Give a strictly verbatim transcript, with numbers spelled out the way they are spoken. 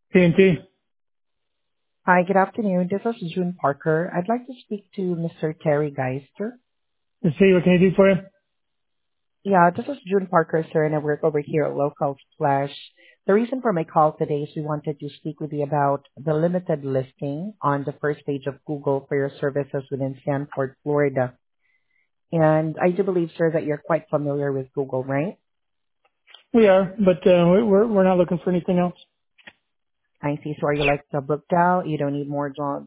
T N T. Hi, good afternoon. This is June Parker. I'd like to speak to Mister Terry Geister. Let's see, what can I do for you? Yeah, this is June Parker, sir, and I work over here at Local Flash. The reason for my call today is we wanted to speak with you about the limited listing on the first page of Google for your services within Sanford, Florida. And I do believe, sir, that you're quite familiar with Google, right? We are, but uh, we- we're we're not looking for anything else. I see. So are you like uh, booked out? You don't need more jobs?